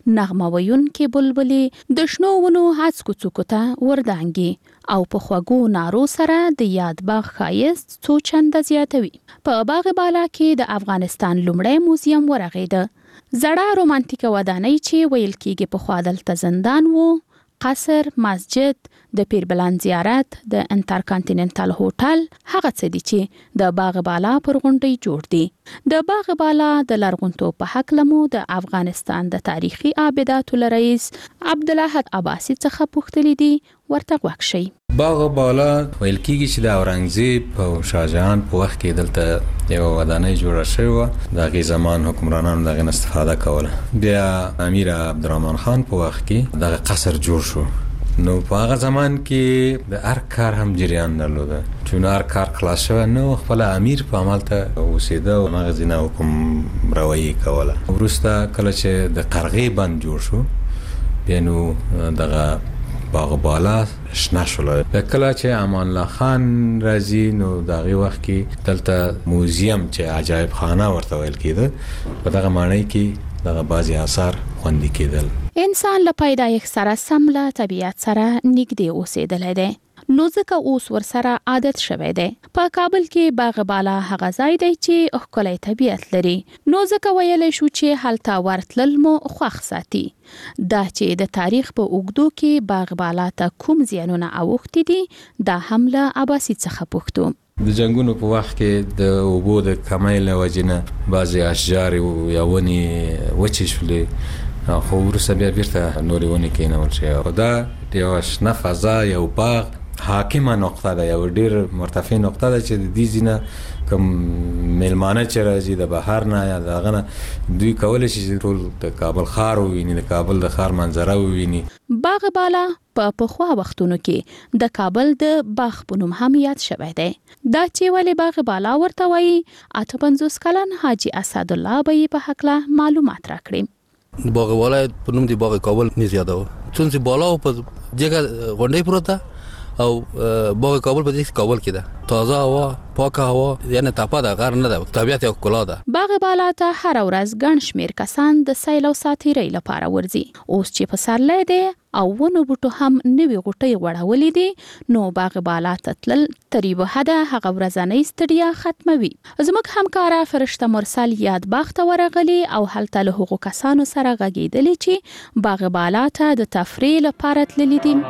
نغمه ویونکې بلبلې د شنو ونو هڅکو څوکو ته وردانګي او په خوږو نارو سره د یاد باغ ښایست څو چنده زیاتوي. په باغ بالا کې د افغانستان لومړی موزیم ورغېده. زړه رومانتیکه ودانۍ چې ویل کېږي پخوا دلته زندان و، قصر، مسجد، د پیربلان زیارت، د انټرکانټیننټل هوټل هغه څه دي چې د باغ بالا پر غونډۍ جوړ دي. د باغ بالا د لرغونتوب په هکله مو د افغانستان د تاریخي آبداتو رئیس عبدالاحد عباسي څخه پوښتلي دي، ورته غوږ شئ. باغ بالا ویل کېږي چې د اورنګزیب او شاهجهان په وخت کې دلته یو ودانۍ جوړه شوې وه. د هغې زمان حکمرانانو د هغې نه استفاده کوله. بیا امیر عبدالرحمن خان په وخت کې دغه قصر جوړ شو. نو په هغه زمان کې د هر کار هم جریان درلوده، چون هر کار خلاص شوی نو خپل امیر په عمل ته اوسېده او هغه ځینه حکم روایي کوله. وروسته کله چې د قرغې بند جوړ شو بیا نو دغه باغ بالا شنه شوله. کله چې امان الله خان راځي نو د هغې وخت کې دلته موزیم چې عجایب خانه ورته ویل کېده په دغه معنی کې دغه بعضې آثار خوندي کېدل. انسان له پیدایښت سره سم له طبیعت سره نږدې اوسېدلی دی، نو ځکه اوس ورسره عادت شوی دی. په کابل کې باغ بالا هغه ځای دی چې ښکلی طبیعت لري، نو ځکه ویلی شو چې هلته ورتلل مو خوښ ساتي. دا چې د تاریخ په اوږدو کې باغ بالا ته کوم زیانونه اوښتي دي دا هم له عباسي څخه پوښتو. د جنگونو په وخت کې د اوبو د کمۍ له وجې نه بعضې اشجار یا ونې وچې شولې، خو وروسته بیا بیرته نورې ونې کېنول شوې. او دا یوه شنه فضا، یو باغ حاکمه نقطه ده، یو ډیر مرتفع نقطه ده چې د دې ځینه کوم میلمانه چې راځي د بهر نه یا د هغه نه دوی کولی شي چې ټول د کابل ښار وویني، د کابل د ښار منظره وویني. باغ بالا په پخوا وختونو کې د کابل د باغ په نوم هم یاد شوی دی. دا چې ولې باغ بالا ورته وایي 58 کلن حاجي اسدالله به یې په هکله معلومات راکړي. باغ بالا په نوم د باغ کابل نیز یادوه، چون چې بالا په جګه غونډۍ پروت ده او باغ کابل په دې کابل کې ده. تازه هوا، پاکه هوا، یعنی تپه ده، غر نه ده، طبیعت یو ښکلا ده. باغ بالا ته هر ورځ ګڼ شمېر کسان د سیل او ساتیرۍ لپاره ورځي. اوس چې پسرلی دی او ونو بوټو هم نوې غوټۍ غوړولې دي، نو باغ بالا ته تلل تر یوه حده هغه ورځنۍ ستړیا ختموي. زموږ همکاره فرشته مرسل یاد باغ ته ورغلې او هلته له هغو کسانو سره غږېدلې چې باغ بالا ته د تفریح لپاره تللي دي.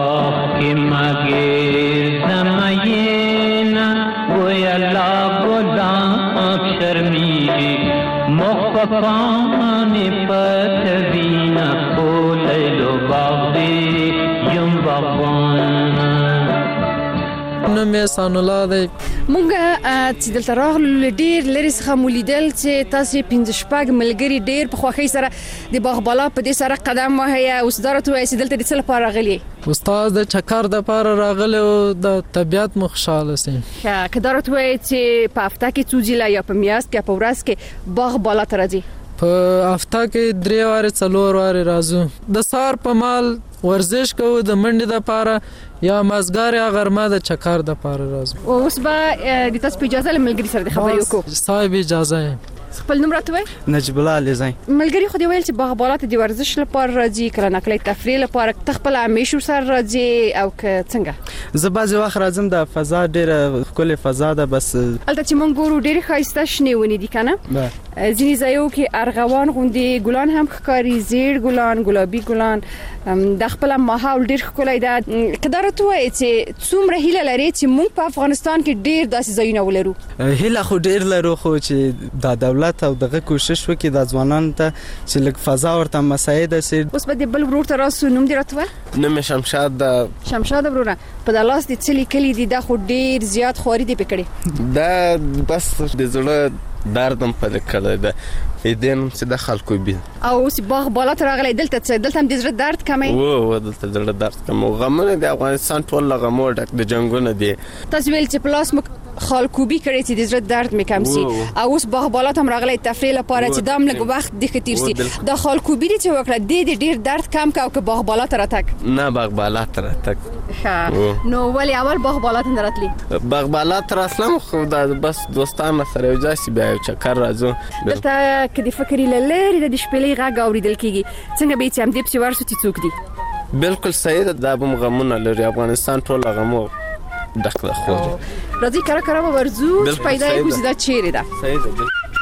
نوم یې سان الله دی. مونږ چې دلته راغلو ډېر لرې څخه مو لیدل چې تاسې 15 ملګري ډېر په خوښۍ سره د باغ بالا په دې سره قدم وهئ. اوس دا راته ووایئ چې دلته د څه لپاره راغلي؟ استاد د چکر دپاره راغلی او د طبیعت مو خوشحاله سي. ښه، که دا راته ووایئ چې په هفته کې څو ځله یا په میاشت کې یا په ورځ کې باغ بالا ته راځي؟ په هفته کې 3 وارې 4 وارې راځو. د سهار په مال ورزش کوو د منډې دپاره یا مازدیګر یا غرمه د چکر دپاره راځو. اوس به د تاسو په اجازه له ملګري سره د خبرې وکړو. صاحب اجازه یم. خپل نوم راته وایئ؟ نجیب الله علیزی. ملګري خو دې ویل چې باغ بالا ته د ورزش لپاره راځي، کله ناکله تفریح لپاره. ته خپله همیشه ورسره راځې او که څنګه؟ زه بعضې وخت راځم، د فضا ډېره ښکلې فضا ده. بس هلته چې موږ ګورو ډېرې ښایسته شنې ونې دي که نه؟ ځینې ځایو کې ارغوان غوندې ګلان هم ښکاري، زیړ ګلان، ګلابي ګلان. دا خپله ماحول ډېر ښکلی ده. که دا راته ووایې چې څومره هیله لرې چې موږ په افغانستان کې ډېر داسې ځایونه ولرو؟ هیله خو ډېر لرو، خو چې دا دولت او دغه کوشش وکړي د ځوانانو ته چې لږ فضا ورته مساعده سي. اوس به د بل ورور ته راسو. نوم دې راته وایه؟ نوم یې شمشاد ده. شمشاد وروره، په دا لاس دې څه لیکلي دي؟ دا خو ډېر زیات خواري دې پې کړې. دا بس د زړه دردم په لیکلی ده، دې نوم چې د خلکو بي. او اوس باغ بالا ته راغلی، دلته څه؟ دلته هم د زړه درد کمی؟ و دلته زړه درد کمی. غمونه د افغانستان ټول له غمو ډک د جنګونه دي. تاسو ویل چې په لاس مو خالکوبي کړی چې د زړه درد مې کم شي او اوس باغ بالا ته راغلی تفریح لپاره چې دام لږ وخت د ختیر شي د خالکوبي چې وکړه د ډیر درد کم کا او که باغ بالا ته راتک نه باغ بالا ته راتک نو ولی اول باغ بالا ته راتلی باغ بالا ته راتلم خو دا بس دوستانه سره یو ځای بیا یو چکر راځو دلته کدي فکر لری د شپېلې غږ اوریدل کیږي څنګه به چې هم دې په ورسو چې څوک دي بالکل صحیح ده دا به غمونه لري افغانستان ټول غمو دخل خو راځي کړه ورزو پیدا یې کوزي دا چیرې ده صحیح ده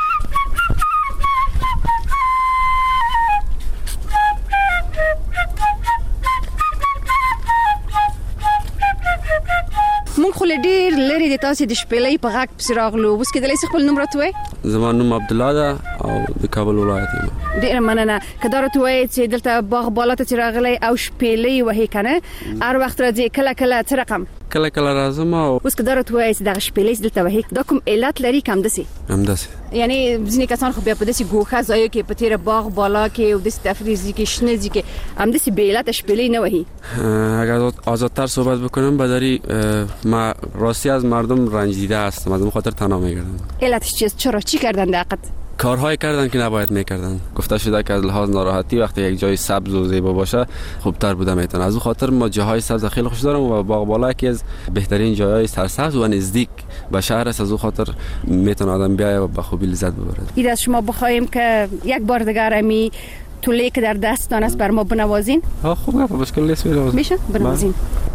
مونږ خو ډیر لري د تاسو د شپېلې په غږ پسې راغلو اوس کې د لیس خپل نوم راته وای زما نوم عبد الله ده او د کابل ولایت یم ډیر مننه کدا راته وای چې دلته باغ بالا ته راغلی او شپېلې وهي کنه هر وخت راځي کله څه رقم کله راځم او اوس کدا راته وای چې د شپېلې دلته وهي دا کوم علت لري کم دسي یعنی ځینې کسان خو بیا په داسې ګوښه ځایو کې په تیر باغ بالا کې او د تفریحي کې شنه ځای کې هم داسې به علت شپېلې نه وهي اگر آزادتر صحبت بکنم بداری ما راستی از مردم رنجیده هستم از اون خاطر تنها میگردم علتش چیست چرا چی کردن دقیقاً کارهایی کردن که نباید میکردن گفته شده که از لحاظ ناراحتی وقتی یک جای سبز و زیبا باشه خوبتر بوده میتونه از اون خاطر ما جاهای سبز خیلی خوش دارم و باغ بالا یکی از بهترین جاهای سرسبز و نزدیک به شهر است از اون خاطر میتونه آدم بیاید و به خوبی لذت ببره اید از شما بخوایم که یک بار دیگر امی توله که در دستتان است بر ما بنوازین خوب مشکل نیست میشه بنوازین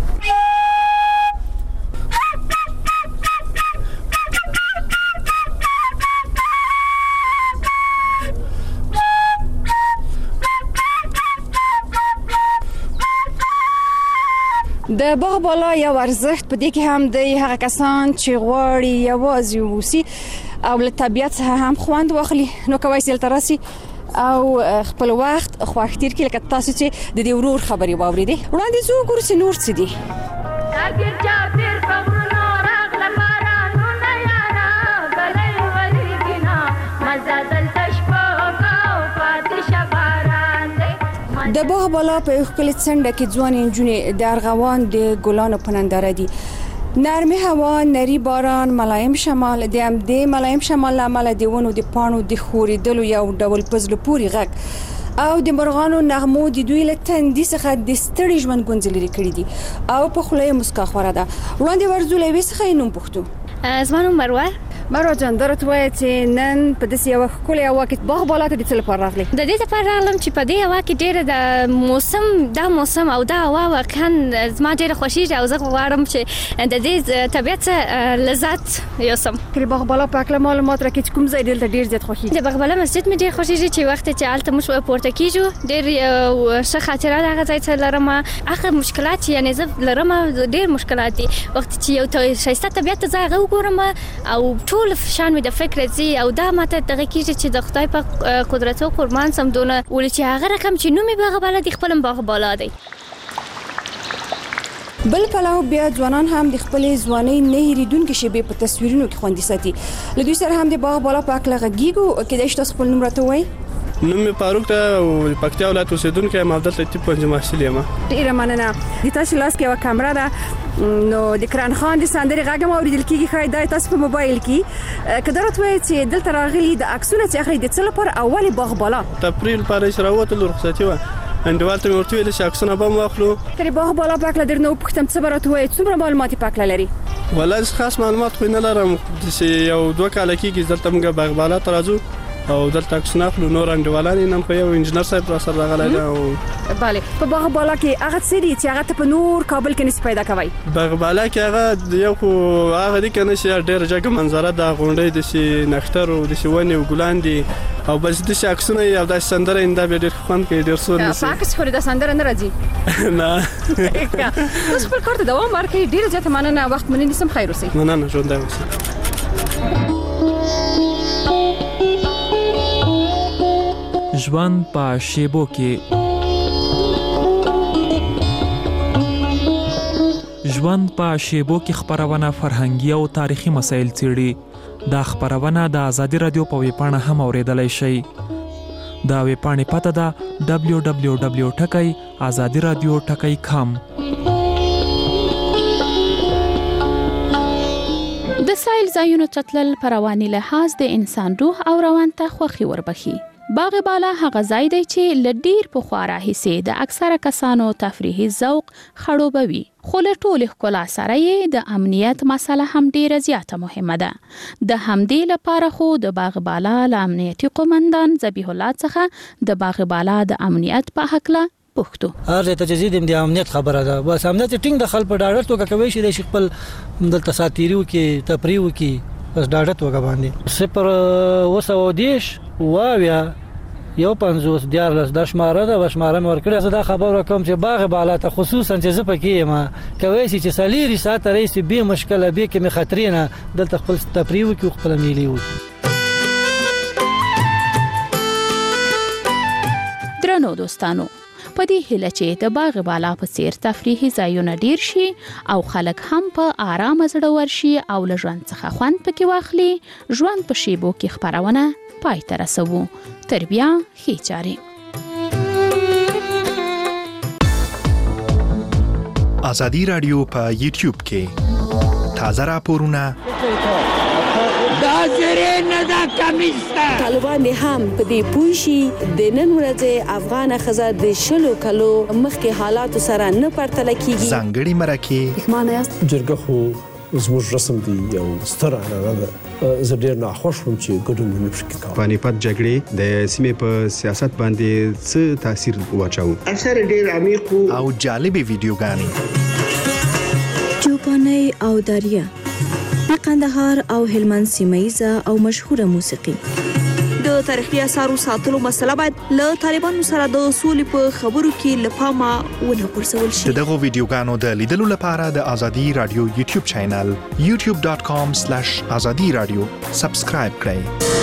د باغ بالا یو ارزښت په دې کې هم د هغه کسان چې غواړي یوازې اوسي او له طبیعت څخه هم خوند واخلي نو کوي چې ترسي او خپل وخت خوښ تیر کړي لکه تاسو چې د دې ورور خبري واورېدې وړاندې زو ګور چې نور څه دي د باغ بالا په خپل څنډه کې ځوان انجونې د ارغوان د ګلانو په ننداره دي نرمه هوا نری باران ملایم شمال د ملایم شمال عمل دیونو د پانو د خوريدلو یو ډول پزله پوری غږ او د مرغانو نغمو د دوی له تندې څخه د ستړي ژوند ګونځلې کړې دي او په خله مسکا خوره ده وړاندې ورزولې وسخه نوم پښتو زمانو مروه جان درته وای چې نن په دې یو خولي هوا کې باغ بالا ته د څه لپاره راغلی د دې لپاره راغلم چې په دې هوا کې ډېر د موسم او دا هوا واقعا زما ډېر خوښیږي او زه غواړم چې د دې طبيعت لذت یوسم کله باغ بالا په اړه معلومات راکړئ کوم ځای دلته ډېر زیات خوښیږي د باغ بالا مسجد مې ډېر خوښیږي چې وخت چې الته موږ پورته کیږو ډېر ښه خاطره هغه ځای ته لرم هغه مشکلات یعنی زه لرم ډېر مشکلات دي وخت چې یو شایسته طبيعت ځای وګورم او ټول فشان مې د فکر زی او دا ماته دغه کیږي چې د خدای په قدرت او قربان سم دونه ول چې هغه رقم چې نومي باغ بالا د خپل باغ بالا دی بل پلاو بیا ځوانان هم د خپل ځواني نه هریدونکو شیبې په تصویرونو کې خوندي ساتي لدوی سره هم د باغ بالا په اکل غږیږو کې د شتو خپل نوم راته وای نوم فاروق ته او پکتیا ولایت اوسیدونکو یم عبدالله طب پنځم محصل یم ډیره مننه د تاسو لاس کې یو کیمرا ده نو د کران خان د سندري غږ مو اوریدل کیږي خای د تاسو په موبایل کې کدرت وای چې دلته راغلي د عکسونه چې اخلي د څه لپاره اولی باغ بالا تپریل پر شراوت رخصتي و انډوالته ورته ویل چې عکسونه به واخلو کله باغ بالا پاکله درنو پختم څه برات وای څومره معلومات پاکله لري ولای خاص معلومات خو نه لرم چې یو دوه کال کېږي دلته موږ باغ بالا ترازو او دلته عکسونه خپل نور انډوالان نن خو یو انجنیر صاحب را سره راغلی او bale په باغ بالا کې هغه څه دي چې هغه ته په نور کابل کې نس پیدا کوي باغ بالا کې هغه یو خو هغه دي کنه چې ډېر ځای منظره د غونډې د شي نختر او د شي ونی او ګلان دي او بس د شي عکسونه یو د سندره انده به ډېر خوند کوي ډېر سور نشي فاکس خو د سندره نه راځي نه اوس په کارته دوام ورکړي ډېر ځای ته مننه وخت مننه سم خیر اوسئ مننه ژوند اوسئ ژوند په شیبو کې خبرونه فرهنګي او تاریخي مسایل څېړي دا خبرونه د ازادي رادیو په ویبپاڼه هم اوریدلای شئ دا ویبپاڼه پته ده www.azadiradio.com د د سایل ځایونو چتلل په رواني لحاظ د انسان روح او روان ته خوښي وربخي. باغ بالا هغه ځای دی چې لډیر په خوا راهیسې د اکثره کسانو تفریحي ذوق خړوبوي، خو له ټولې ښکلا سره یې د امنیت مسله هم ډیره زیاته مهمه ده. د همدې لپاره خو د باغ بالا له امنیتي قومندان ذبیح الله څخه د باغ بالا د امنیت په هکله پوښتو. هر ته چې د امنیت خبره ده، بس امنیت ټینګ د خلک په ډاډه توګه کوي چې د خپل د تساتیرو کې تفریح وکي، بس ډاډه توګه باندې 0 واویا یو 50 دیارلس د شماره ده وشماره مور کړه. زه دا خبر کوم چې باغ بالا ته خصوصا چې زه پکې ما کوي چې سلیری ساعت رئیس به مشکله به کې خطرینه دلته خپل تفریح وکي خپل میلی وکي. درنو دوستانو، په دې هیله چې د باغ بالا په څیر تفریحي ځایونه ډیر شي او خلک هم په آرام زړه ورشي او له ژوند څخه خوند پکې واخلي، ژوند په شیبو کې خبرونه پای ته رسوو. تر بیا ښې چارې. ازادي رادیو په یوټیوب کې تازه راپورونه طالبان هم په دې پوه شي د نن ورځې افغان ښځه د 20 کلو مخکې حالاتو سره نه پرتله کیږي. ځانګړي مرکه معنی است جرګه خو زموږ رسم دی او ستره نه ده. زه ډیر ناخوښ وم چې ګډون مې پکې کاوه. پانیپت جګړې د سیمې په سیاست باندې څه تاثیر واچاوه؟ اثر ډیر عمیق او جالبې ویډیوګانې چوپاني او دریا د قندهار او هلمند سیمه او مشهوره موسیقي. د تاریخي اثارو ساتلو مسله باید له طالبانو سره د اصول په خبرو کې لپاره ونه پرسول شي. دغه ویډیوګانو د لیدلو لپاره د ازادي رادیو یوټیوب چینل youtube.com/azadi radio سبسکرایب کړئ.